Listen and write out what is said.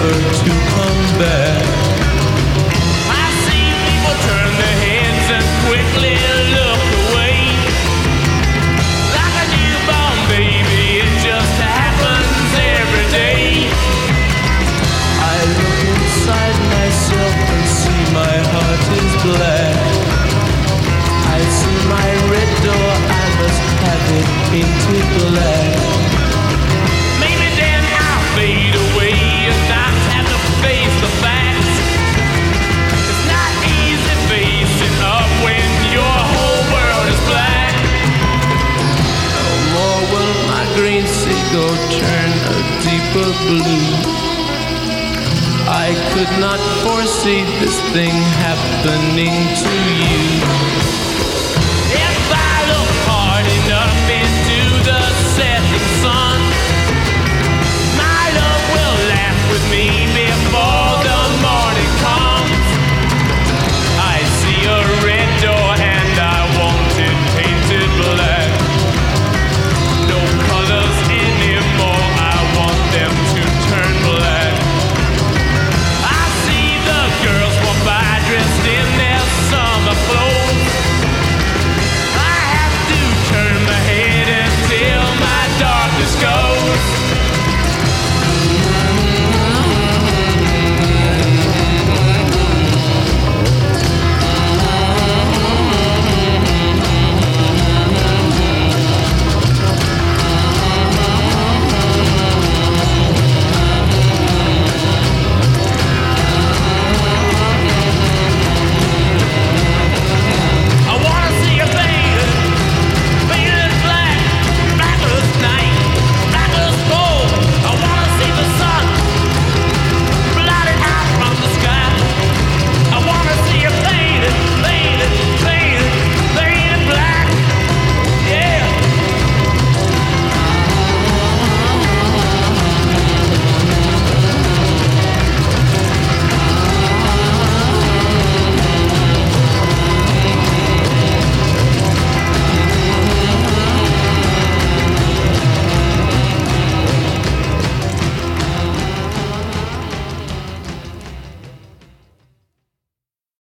never to come back. I see people turn their heads and quickly look away. Like a newborn baby, it just happens every day. I look inside myself and see my heart is black. I see my red door, I must have it painted black. Maybe then I'll fade away and not have to face the facts. It's not easy facing up when your whole world is black. No more will my green seagull turn a deeper blue. I could not foresee this thing happening to you.